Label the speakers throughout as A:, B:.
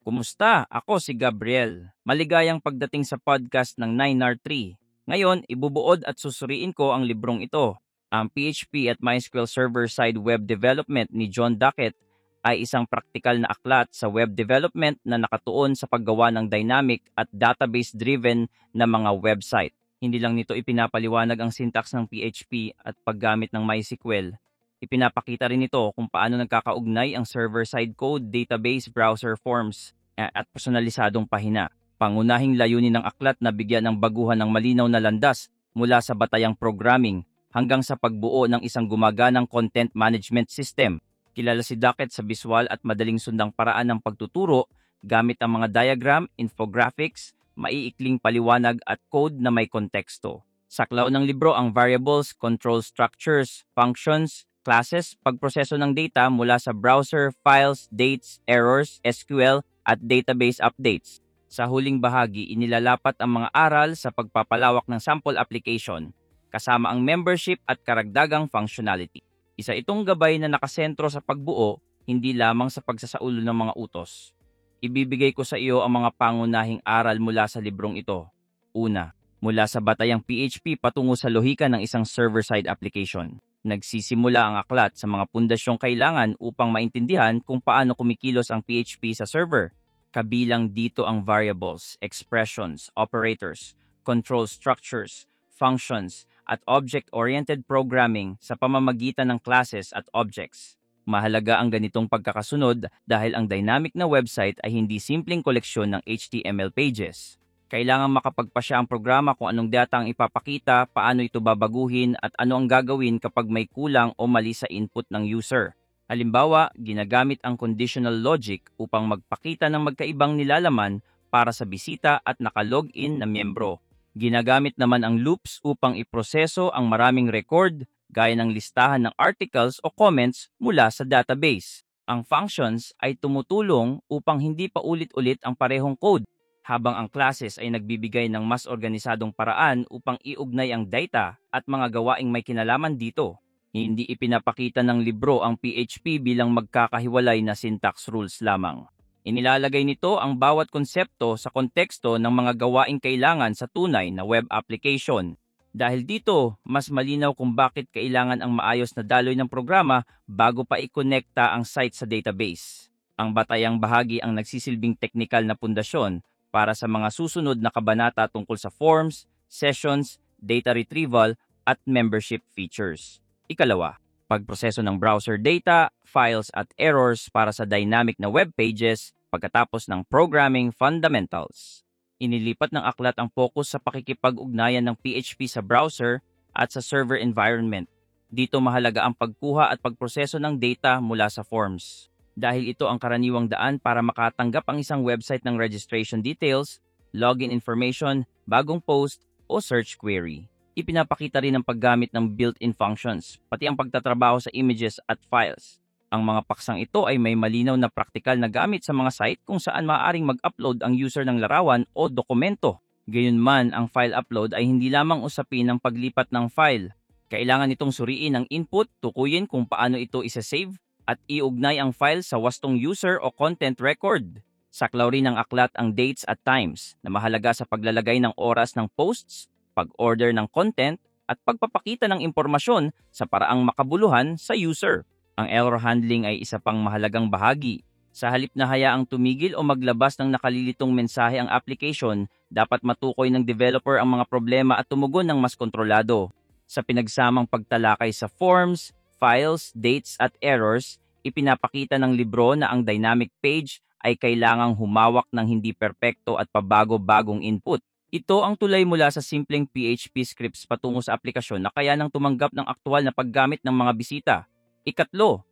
A: Kumusta? Ako si Gabriel. Maligayang pagdating sa podcast ng 9R3. Ngayon, ibubuod at susuriin ko ang librong ito. Ang PHP at MySQL Server-Side Web Development ni John Duckett ay isang praktikal na aklat sa web development na nakatuon sa paggawa ng dynamic at database-driven na mga website. Hindi lang nito ipinapaliwanag ang syntax ng PHP at paggamit ng MySQL. Ipinapakita rin ito kung paano nagkakaugnay ang server-side code, database, browser forms, at personalisadong pahina. Pangunahing layunin ng aklat na bigyan ng baguhan ng malinaw na landas mula sa batayang programming hanggang sa pagbuo ng isang gumaganang content management system. Kilala si Duckett sa biswal at madaling sundang paraan ng pagtuturo gamit ang mga diagram, infographics, maiikling paliwanag at code na may konteksto. Saklaw ng libro ang variables, control structures, functions, classes, pagproseso ng data mula sa browser, files, dates, errors, SQL, at database updates. Sa huling bahagi, inilalapat ang mga aral sa pagpapalawak ng sample application, kasama ang membership at karagdagang functionality. Isa itong gabay na nakasentro sa pagbuo, hindi lamang sa pagsasaulo ng mga utos. Ibibigay ko sa iyo ang mga pangunahing aral mula sa librong ito. Una, mula sa batayang PHP patungo sa lohika ng isang server-side application. Nagsisimula ang aklat sa mga pundasyong kailangan upang maintindihan kung paano kumikilos ang PHP sa server. Kabilang dito ang variables, expressions, operators, control structures, functions, at object-oriented programming sa pamamagitan ng classes at objects. Mahalaga ang ganitong pagkakasunod dahil ang dynamic na website ay hindi simpleng koleksyon ng HTML pages. Kailangan makapagpasya ang programa kung anong data ang ipapakita, paano ito babaguhin, at ano ang gagawin kapag may kulang o mali sa input ng user. Halimbawa, ginagamit ang conditional logic upang magpakita ng magkaibang nilalaman para sa bisita at naka-login na miyembro. Ginagamit naman ang loops upang iproseso ang maraming record, gaya ng listahan ng articles o comments mula sa database. Ang functions ay tumutulong upang hindi pa ulit-ulit ang parehong code, habang ang classes ay nagbibigay ng mas organisadong paraan upang iugnay ang data at mga gawaing may kinalaman dito. Hindi ipinapakita ng libro ang PHP bilang magkakahiwalay na syntax rules lamang. Inilalagay nito ang bawat konsepto sa konteksto ng mga gawaing kailangan sa tunay na web application. Dahil dito, mas malinaw kung bakit kailangan ang maayos na daloy ng programa bago pa ikonekta ang site sa database. Ang batayang bahagi ang nagsisilbing teknikal na pundasyon para sa mga susunod na kabanata tungkol sa forms, sessions, data retrieval, at membership features. Ikalawa, pagproseso ng browser data, files at errors para sa dynamic na web pages pagkatapos ng programming fundamentals. Inilipat ng aklat ang focus sa pakikipag-ugnayan ng PHP sa browser at sa server environment. Dito mahalaga ang pagkuha at pagproseso ng data mula sa forms, dahil ito ang karaniwang daan para makatanggap ang isang website ng registration details, login information, bagong post, o search query. Ipinapakita rin ang paggamit ng built-in functions, pati ang pagtatrabaho sa images at files. Ang mga paksang ito ay may malinaw na praktikal na gamit sa mga site kung saan maaaring mag-upload ang user ng larawan o dokumento. Gayunman, ang file upload ay hindi lamang usapin ng paglipat ng file. Kailangan itong suriin ang input, tukuyin kung paano ito isa-save, at iugnay ang file sa wastong user o content record. Saklaw rin ng aklat ang dates at times na mahalaga sa paglalagay ng oras ng posts, pag-order ng content, at pagpapakita ng impormasyon sa paraang makabuluhan sa user. Ang error handling ay isa pang mahalagang bahagi. Sa halip na hayaang tumigil o maglabas ng nakalilitong mensahe ang application, dapat matukoy ng developer ang mga problema at tumugon ng mas kontrolado. Sa pinagsamang pagtalakay sa forms, files, dates at errors, ipinapakita ng libro na ang dynamic page ay kailangang humawak ng hindi perpekto at pabago-bagong input. Ito ang tulay mula sa simpleng PHP scripts patungo sa aplikasyon na kaya nang tumanggap ng aktual na paggamit ng mga bisita. Ikatlo,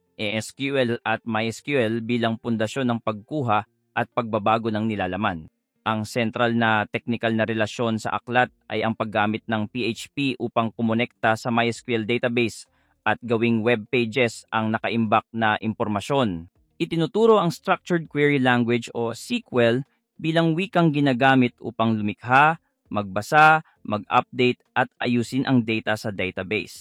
A: SQL at MySQL bilang pundasyon ng pagkuha at pagbabago ng nilalaman. Ang sentral na technical na relasyon sa aklat ay ang paggamit ng PHP upang kumonekta sa MySQL database at gawing web pages ang nakaimbak na impormasyon. Itinuturo ang Structured Query Language o SQL bilang wikang ginagamit upang lumikha, magbasa, mag-update at ayusin ang data sa database.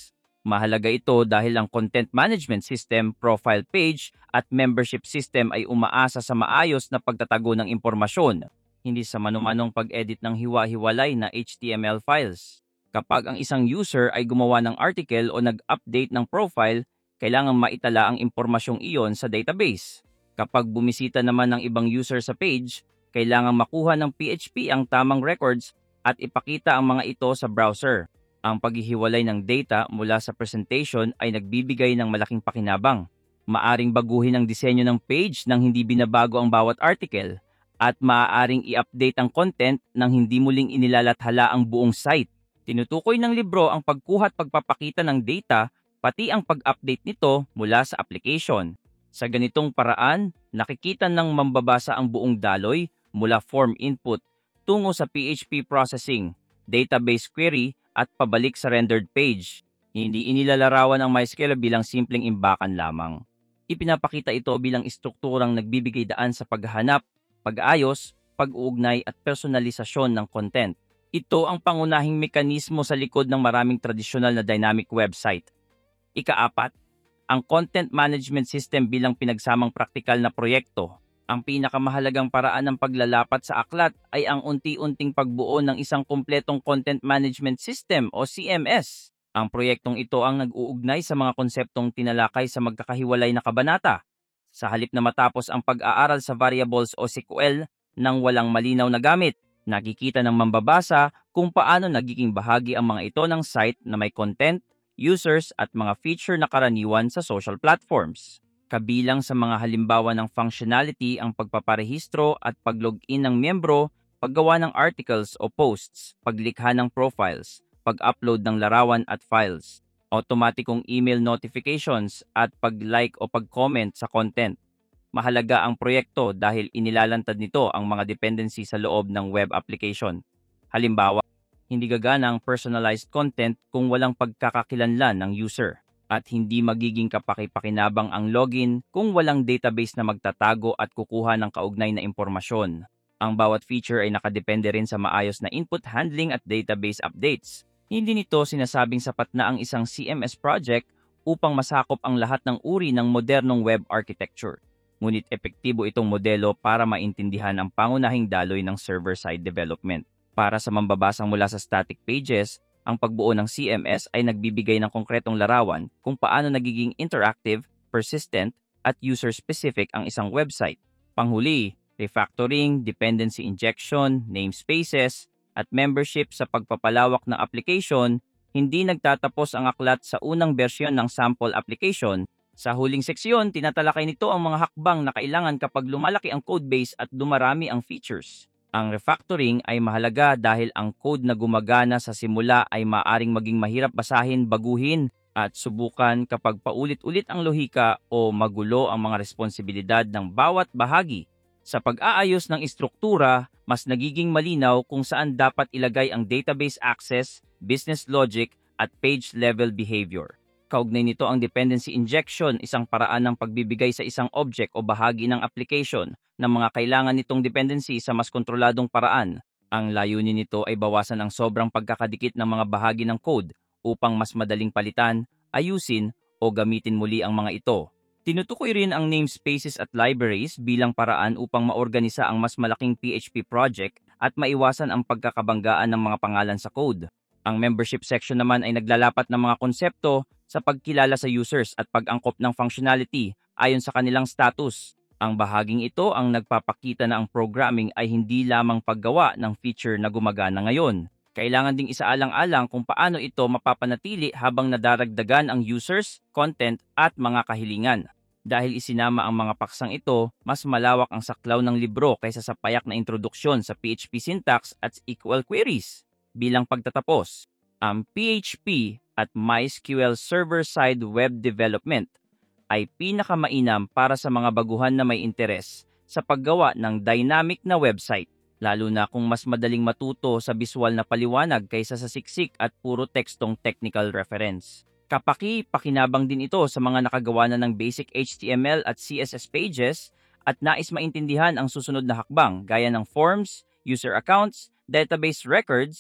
A: Mahalaga ito dahil ang content management system, profile page, at membership system ay umaasa sa maayos na pagtatago ng impormasyon, hindi sa manumanong pag-edit ng hiwa-hiwalay na HTML files. Kapag ang isang user ay gumawa ng article o nag-update ng profile, kailangan maitala ang impormasyong iyon sa database. Kapag bumisita naman ng ibang user sa page, kailangan makuha ng PHP ang tamang records at ipakita ang mga ito sa browser. Ang paghihiwalay ng data mula sa presentation ay nagbibigay ng malaking pakinabang. Maaring baguhin ang disenyo ng page nang hindi binabago ang bawat article at maaaring i-update ang content nang hindi muling inilalathala ang buong site. Tinutukoy ng libro ang pagkuha at pagpapakita ng data pati ang pag-update nito mula sa application. Sa ganitong paraan, nakikita ng mambabasa ang buong daloy mula form input tungo sa PHP processing, database query at pabalik sa rendered page. Hindi inilalarawan ang MySQL bilang simpleng imbakan lamang. Ipinapakita ito bilang istrukturang nagbibigay daan sa paghahanap, pag-aayos, pag-uugnay at personalisasyon ng content. Ito ang pangunahing mekanismo sa likod ng maraming tradisyonal na dynamic website. Ika-4, ang content management system bilang pinagsamang praktikal na proyekto. Ang pinakamahalagang paraan ng paglalapat sa aklat ay ang unti-unting pagbuo ng isang kumpletong content management system o CMS. Ang proyektong ito ang nag-uugnay sa mga konseptong tinalakay sa magkakahiwalay na kabanata. Sa halip na matapos ang pag-aaral sa variables o SQL nang walang malinaw na gamit, nakikita ng mambabasa kung paano nagiging bahagi ang mga ito ng site na may content, users at mga feature na karaniwan sa social platforms. Kabilang sa mga halimbawa ng functionality ang pagpaparehistro at pag-login ng miyembro, paggawa ng articles o posts, paglikha ng profiles, pag-upload ng larawan at files, automatikong email notifications at pag-like o pag-comment sa content. Mahalaga ang proyekto dahil inilalantad nito ang mga dependency sa loob ng web application. Halimbawa, hindi gagana ang personalized content kung walang pagkakakilanlan ng user. At hindi magiging kapaki-pakinabang ang login kung walang database na magtatago at kukuha ng kaugnay na impormasyon. Ang bawat feature ay nakadepende rin sa maayos na input handling at database updates. Hindi nito sinasabing sapat na ang isang CMS project upang masakop ang lahat ng uri ng modernong web architecture. Ngunit epektibo itong modelo para maintindihan ang pangunahing daloy ng server-side development. Para sa mambabasang mula sa static pages, ang pagbuo ng CMS ay nagbibigay ng konkretong larawan kung paano nagiging interactive, persistent, at user-specific ang isang website. Panghuli, refactoring, dependency injection, namespaces, at membership sa pagpapalawak ng application, hindi nagtatapos ang aklat sa unang bersyon ng sample application. Sa huling seksyon, tinatalakay nito ang mga hakbang na kailangan kapag lumalaki ang codebase at dumarami ang features. Ang refactoring ay mahalaga dahil ang code na gumagana sa simula ay maaring maging mahirap basahin, baguhin, at subukan kapag paulit-ulit ang lohika o magulo ang mga responsibilidad ng bawat bahagi. Sa pag-aayos ng istruktura, mas nagiging malinaw kung saan dapat ilagay ang database access, business logic, at page-level behavior. Kaugnay nito ang dependency injection, isang paraan ng pagbibigay sa isang object o bahagi ng application ng mga kailangan nitong dependency sa mas kontroladong paraan. Ang layunin nito ay bawasan ang sobrang pagkakadikit ng mga bahagi ng code upang mas madaling palitan, ayusin, o gamitin muli ang mga ito. Tinutukoy rin ang namespaces at libraries bilang paraan upang maorganisa ang mas malaking PHP project at maiwasan ang pagkakabanggaan ng mga pangalan sa code. Ang membership section naman ay naglalapat ng mga konsepto sa pagkilala sa users at pag-angkop ng functionality ayon sa kanilang status. Ang bahaging ito ang nagpapakita na ang programming ay hindi lamang paggawa ng feature na gumagana ngayon. Kailangan ding isaalang-alang kung paano ito mapapanatili habang nadaragdagan ang users, content at mga kahilingan. Dahil isinama ang mga paksang ito, mas malawak ang saklaw ng libro kaysa sa payak na introduksyon sa PHP syntax at SQL queries. Bilang pagtatapos, ang PHP at MySQL server-side web development ay pinakamainam para sa mga baguhan na may interes sa paggawa ng dynamic na website, lalo na kung mas madaling matuto sa visual na paliwanag kaysa sa siksik at puro tekstong technical reference. Kapaki-pakinabang din ito sa mga nakagawa na ng basic HTML at CSS pages at nais maintindihan ang susunod na hakbang gaya ng forms, user accounts, database records,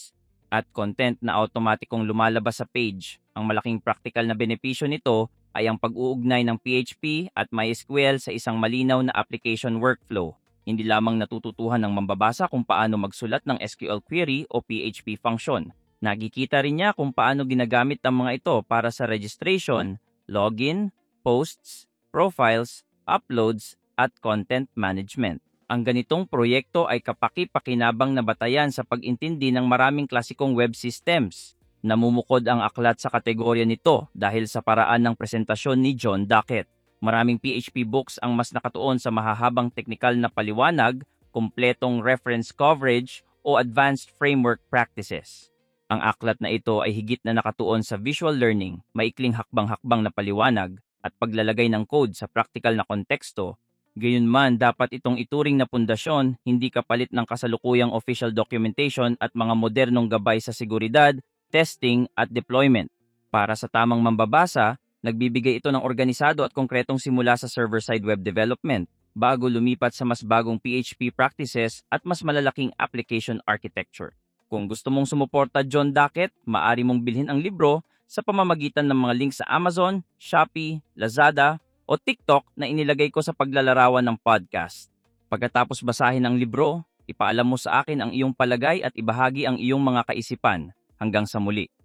A: at content na automatikong lumalabas sa page. Ang malaking practical na benepisyo nito ay ang pag-uugnay ng PHP at MySQL sa isang malinaw na application workflow. Hindi lamang natututuhan ng mambabasa kung paano magsulat ng SQL query o PHP function. Nakikita rin niya kung paano ginagamit ang mga ito para sa registration, login, posts, profiles, uploads, at content management. Ang ganitong proyekto ay kapaki-pakinabang na batayan sa pag-intindi ng maraming klasikong web systems. Namumukod ang aklat sa kategorya nito dahil sa paraan ng presentasyon ni John Duckett. Maraming PHP books ang mas nakatuon sa mahahabang teknikal na paliwanag, kumpletong reference coverage, o advanced framework practices. Ang aklat na ito ay higit na nakatuon sa visual learning, maikling hakbang-hakbang na paliwanag, at paglalagay ng code sa practical na konteksto. Gayunman, dapat itong ituring na pundasyon, hindi kapalit ng kasalukuyang official documentation at mga modernong gabay sa seguridad, testing, at deployment. Para sa tamang mambabasa, nagbibigay ito ng organisado at konkretong simula sa server-side web development bago lumipat sa mas bagong PHP practices at mas malalaking application architecture. Kung gusto mong sumuporta John Duckett, maaari mong bilhin ang libro sa pamamagitan ng mga link sa Amazon, Shopee, Lazada, o TikTok na inilagay ko sa paglalarawan ng podcast. Pagkatapos basahin ang libro, ipaalam mo sa akin ang iyong palagay at ibahagi ang iyong mga kaisipan. Hanggang sa muli.